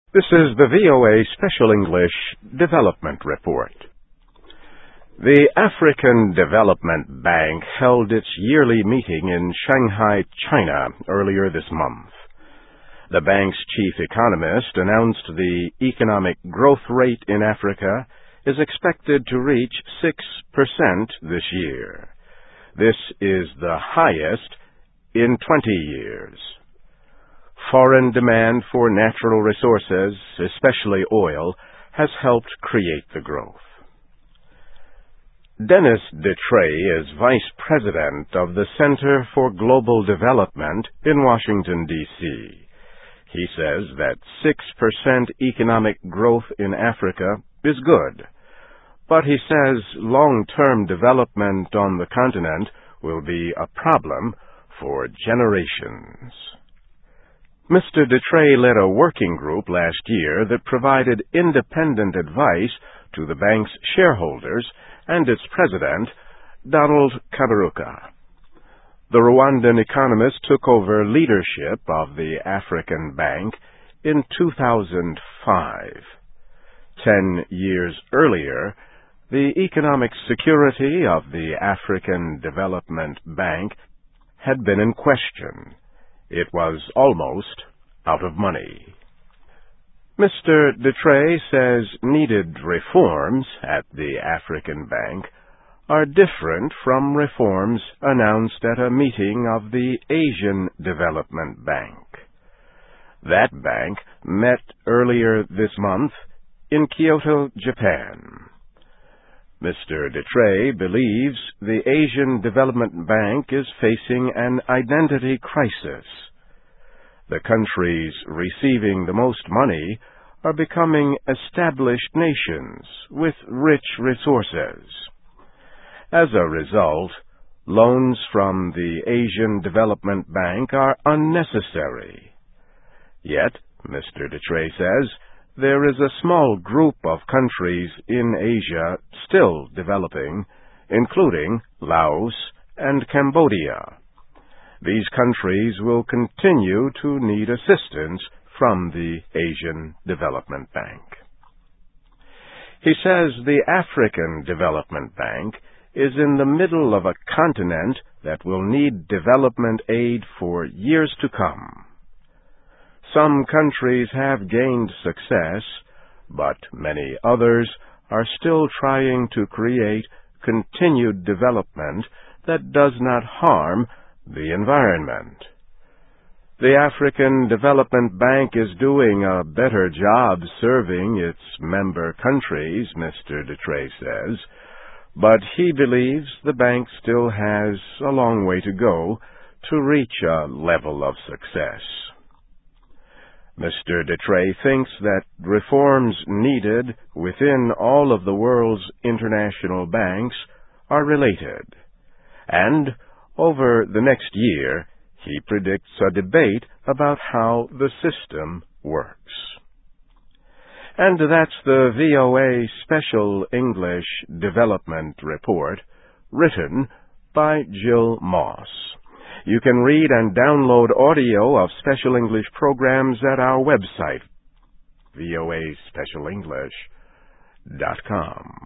This is the VOA Special English Development Report. The African Development Bank held its yearly meeting in Shanghai, China, earlier this month. The bank's chief economist announced the economic growth rate in Africa is expected to reach 6% this year. This is the highest in 20 years. Foreign demand for natural resources, especially oil, has helped create the growth. Dennis Detrey is Vice President of the Center for Global Development in Washington, D.C. He says that 6% economic growth in Africa is good, but he says long-term development on the continent will be a problem for generations. Mr. Detrey led a working group last year that provided independent advice to the bank's shareholders and its president, Donald Kaberuka. The Rwandan economist took over leadership of the African Bank in 2005. 10 years earlier, the economic security of the African Development Bank had been in question. It was almost out of money. Mr. Detrey says needed reforms at the African Bank are different from reforms announced at a meeting of the Asian Development Bank. That bank met earlier this month in Kyoto, Japan. Mr. Detrey believes the Asian Development Bank is facing an identity crisis. The countries receiving the most money are becoming established nations with rich resources. As a result, loans from the Asian Development Bank are unnecessary. Yet, Mr. Detrey says, there is a small group of countries in Asia still developing, including Laos and Cambodia. These countries will continue to need assistance from the Asian Development Bank. He says the African Development Bank is in the middle of a continent that will need development aid for years to come. Some countries have gained success, but many others are still trying to create continued development that does not harm the environment. The African Development Bank is doing a better job serving its member countries, Mr. Detrey says, but he believes the bank still has a long way to go to reach a level of success. Mr. Detrey thinks that reforms needed within all of the world's international banks are related, and over the next year, he predicts a debate about how the system works. And that's the VOA Special English Development Report, written by Jill Moss. You can read and download audio of Special English programs at our website, voaspecialenglish.com.